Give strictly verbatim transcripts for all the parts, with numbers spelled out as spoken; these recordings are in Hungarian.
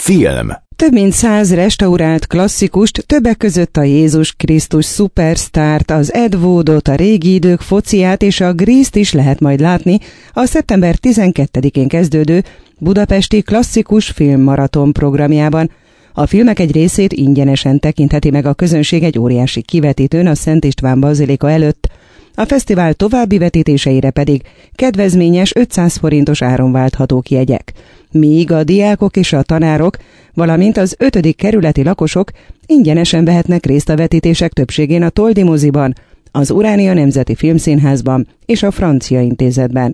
Film. Több mint száz restaurált klasszikust, többek között a Jézus Krisztus szupersztárt, az Ed Woodot, a régi idők fociát és a Grease-t is lehet majd látni a szeptember tizenkettedikén kezdődő budapesti klasszikus filmmaraton programjában. A filmek egy részét ingyenesen tekintheti meg a közönség egy óriási kivetítőn a Szent István bazilika előtt. A fesztivál további vetítéseire pedig kedvezményes ötszáz forintos áron válthatók jegyek, míg a diákok és a tanárok, valamint az ötödik kerületi lakosok ingyenesen vehetnek részt a vetítések többségén a Toldi moziban, az Uránia Nemzeti Filmszínházban és a Francia Intézetben.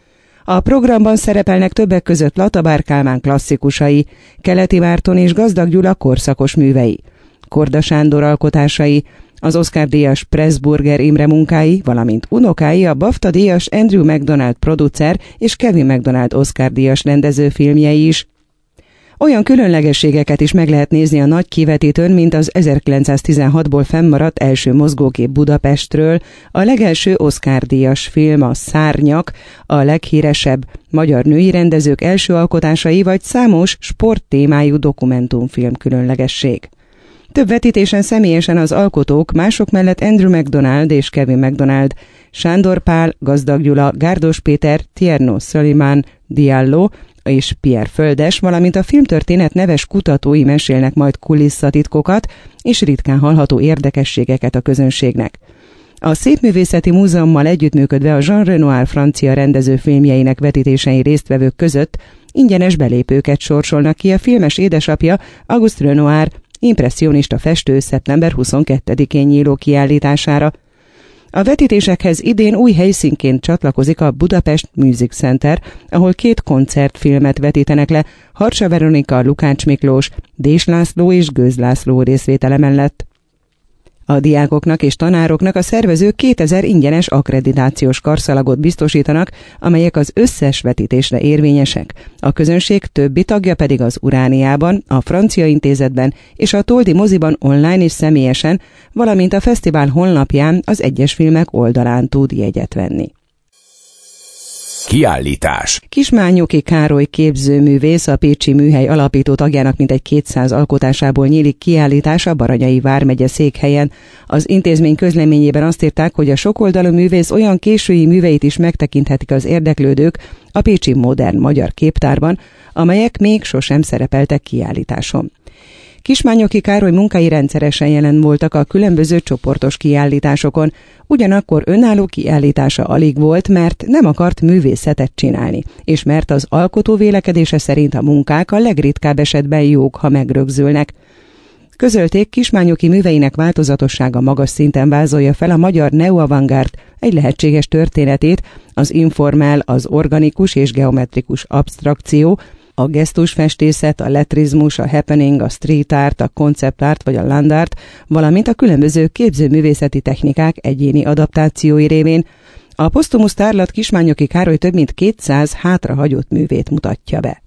A programban szerepelnek többek között Latabár Kálmán klasszikusai, Keleti Márton és Gazdag Gyula korszakos művei, Korda Sándor alkotásai, az Oscar-díjas Pressburger Imre munkái, valamint unokái a BAFTA-díjas Andrew McDonald producer és Kevin McDonald Oscar-díjas rendező filmjei is. Olyan különlegességeket is meg lehet nézni a nagy kivetítőn, mint az ezerkilencszáztizenhatból fennmaradt első mozgókép Budapestről, a legelső Oscar-díjas film, a Szárnyak, a leghíresebb magyar női rendezők első alkotásai, vagy számos sporttémájú dokumentumfilm különlegesség. Több vetítésen személyesen az alkotók, mások mellett Andrew McDonald és Kevin McDonald, Sándor Pál, Gazdag Gyula, Gárdos Péter, Tierno Szoliman, Diallo és Pierre Földes, valamint a filmtörténet neves kutatói mesélnek majd kulisszatitkokat és ritkán hallható érdekességeket a közönségnek. A Szépművészeti Múzeummal együttműködve a Jean Renoir francia rendező filmjeinek vetítésein résztvevők között ingyenes belépőket sorsolnak ki a filmes édesapja, Auguste Renoir impresszionista festő szeptember huszonkettedikén nyíló kiállítására. A vetítésekhez idén új helyszínként csatlakozik a Budapest Music Center, ahol két koncertfilmet vetítenek le Harcsa Veronika, Lukács Miklós, Dés László és Gőz László részvétele mellett. A diákoknak és tanároknak a szervezők kétezer ingyenes akkreditációs karszalagot biztosítanak, amelyek az összes vetítésre érvényesek. A közönség többi tagja pedig az Urániában, a Francia Intézetben és a Toldi moziban online és személyesen, valamint a fesztivál honlapján az egyes filmek oldalán tud jegyet venni. Kiállítás. Kismányoki Károly képzőművész, a Pécsi Műhely alapító tagjának mintegy kétszáz alkotásából nyílik kiállítás a Baranyai vármegye székhelyen. Az intézmény közleményében azt írták, hogy a sokoldalú művész olyan késői műveit is megtekinthetik az érdeklődők a pécsi modern magyar képtárban, amelyek még sosem szerepeltek kiállításon. Kismányoki Károly munkái rendszeresen jelen voltak a különböző csoportos kiállításokon, ugyanakkor önálló kiállítása alig volt, mert nem akart művészetet csinálni, és mert az alkotó vélekedése szerint a munkák a legritkább esetben jók, ha megrögzülnek. Közölték, Kismányoki műveinek változatossága magas szinten vázolja fel a magyar neo-avantgárd egy lehetséges történetét, az informál, az organikus és geometrikus abstrakció, a gesztusfestészet, a letrizmus, a happening, a street art, a concept art vagy a land art, valamint a különböző képzőművészeti technikák egyéni adaptációi révén. A posztumusz tárlat Kismányoki Károly több mint kétszáz hátrahagyott művét mutatja be.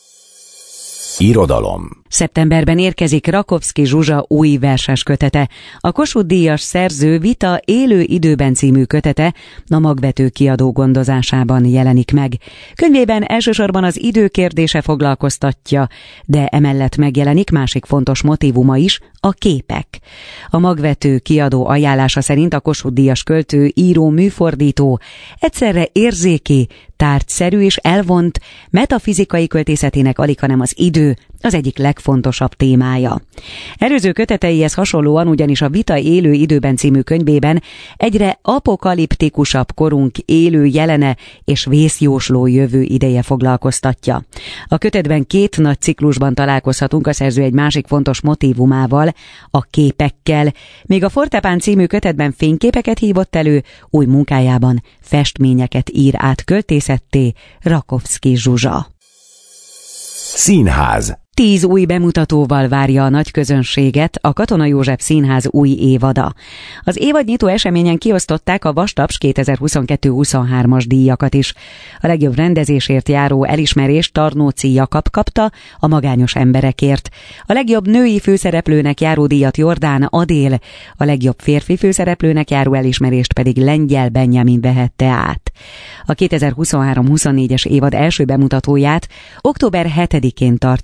Irodalom. Szeptemberben érkezik Rakovszky Zsuzsa új verses kötete. A Kossuth-díjas szerző Vita élő időben című kötete a Magvető kiadó gondozásában jelenik meg. Könyvében elsősorban az idő kérdése foglalkoztatja, de emellett megjelenik másik fontos motívuma is, a képek. A Magvető kiadó ajánlása szerint a Kossuth-díjas költő, író, műfordító egyszerre érzéki, tárgyszerű és elvont, metafizikai költészetének alighanem az idő az egyik legfontosabb témája. Előző köteteihez hasonlóan ugyanis a Vita élő időben című könyvében egyre apokaliptikusabb korunk élő jelene és vészjósló jövő ideje foglalkoztatja. A kötetben két nagy ciklusban találkozhatunk a szerző egy másik fontos motívumával, a képekkel, míg a Fortepán című kötetben fényképeket hívott elő, új munkájában festményeket ír át költészetté Rakovszky Zsuzsa. Színház. Tíz új bemutatóval várja a nagy közönséget a Katona József Színház új évada. Az évadnyitó eseményen kiosztották a Vastaps kétezer-huszonkettő-huszonhármas díjakat is. A legjobb rendezésért járó elismerést Tarnóci Jakab kapta a Magányos emberekért. A legjobb női főszereplőnek járó díjat Jordán Adél, a legjobb férfi főszereplőnek járó elismerést pedig Lengyel Benjamin vehette át. A kétezer-huszonhárom-huszonnégyes évad első bemutatóját október hetedikén tartják.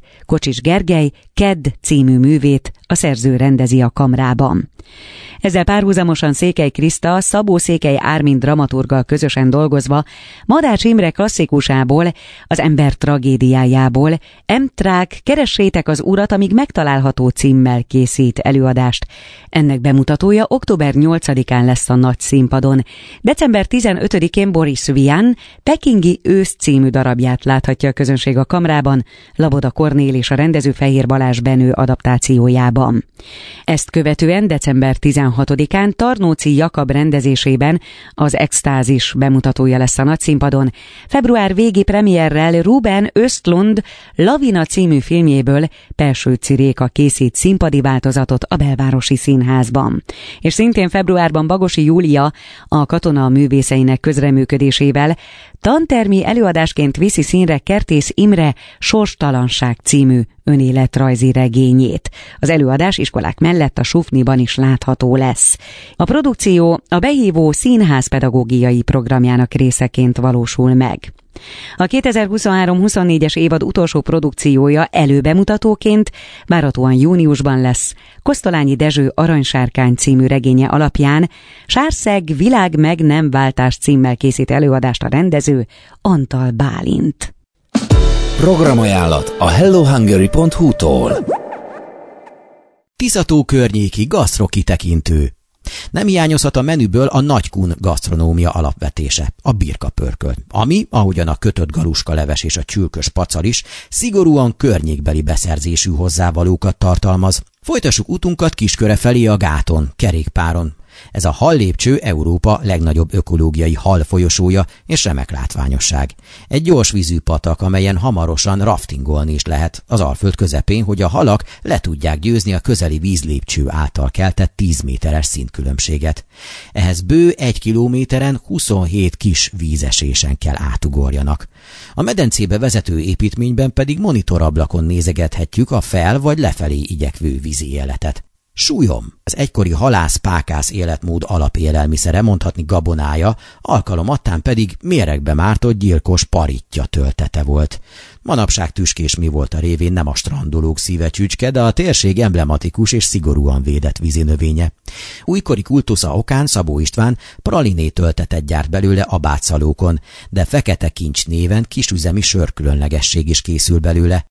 Kocsis Gergely Kedd című művét a szerző rendezi a Kamrában. Ezzel párhuzamosan Székely Kriszta, Szabó Székely Ármin dramaturggal közösen dolgozva Madács Imre klasszikusából, az ember tragédiájából, Emtrák, keressétek az urat, amíg megtalálható címmel készít előadást. Ennek bemutatója október nyolcadikán lesz a Nagy Színpadon. December tizenötödikén Boris Vian Pekingi ősz című darabját láthatja a közönség a Kamrában, Laboda Kornél és a rendező Fehér Balázs Benő adaptációjában. Ezt követően december tizenhatodikán Tarnóci Jakab rendezésében az Extázis bemutatója lesz a Nagyszínpadon. Február végi premierrel Ruben Östlund Lavina című filmjéből Pelsőci Réka készít színpadi változatot a Belvárosi Színházban. És szintén februárban Bagosi Júlia a Katona művészeinek közreműködésével tantermi előadásként viszi színre Kertész Imre Sorstalanság című önéletrajzi regényét. Az előadás iskolák mellett a Sufniban is látható lesz. A produkció a behívó színház pedagógiai programjának részeként valósul meg. A kétezer-huszonhárom huszonnégyes évad utolsó produkciója előbemutatóként várhatóan júniusban lesz. Kosztolányi Dezső Aranysárkány című regénye alapján Sárszeg világ meg nem váltás címmel készít előadást a rendező, Antal Bálint. Programajánlat a hello hungary pont hu-tól. Tiszató környéki gasztro kitekintő. Nem hiányozhat a menüből a Nagykun gasztronómia alapvetése, a birkapörköl, ami, ahogyan a kötött galuska leves és a csülkös pacal is, szigorúan környékbeli beszerzésű hozzávalókat tartalmaz. Folytassuk utunkat Kisköre felé a Gáton, kerékpáron. Ez a hallépcső Európa legnagyobb ökológiai halfolyosója és remek látványosság. Egy gyorsvízű patak, amelyen hamarosan raftingolni is lehet az Alföld közepén, hogy a halak le tudják győzni a közeli vízlépcső által keltett tíz méteres szintkülönbséget. Ehhez bő egy kilométeren huszonhét kis vízesésen kell átugorjanak. A medencébe vezető építményben pedig monitorablakon nézegethetjük a fel- vagy lefelé igyekvő vízi életet. Súlyom, az egykori halász-pákász életmód alapélelmiszere, mondhatni gabonája, alkalomattán pedig méregbe mártott gyilkos paritja töltete volt. Manapság tüskés mi volt a révén nem a strandolók szíve csücske, de a térség emblematikus és szigorúan védett vízinövénye. Újkori kultusza okán Szabó István praliné töltetet gyárt belőle a Bátszalókon, de fekete kincs néven kisüzemi sörkülönlegesség is készül belőle.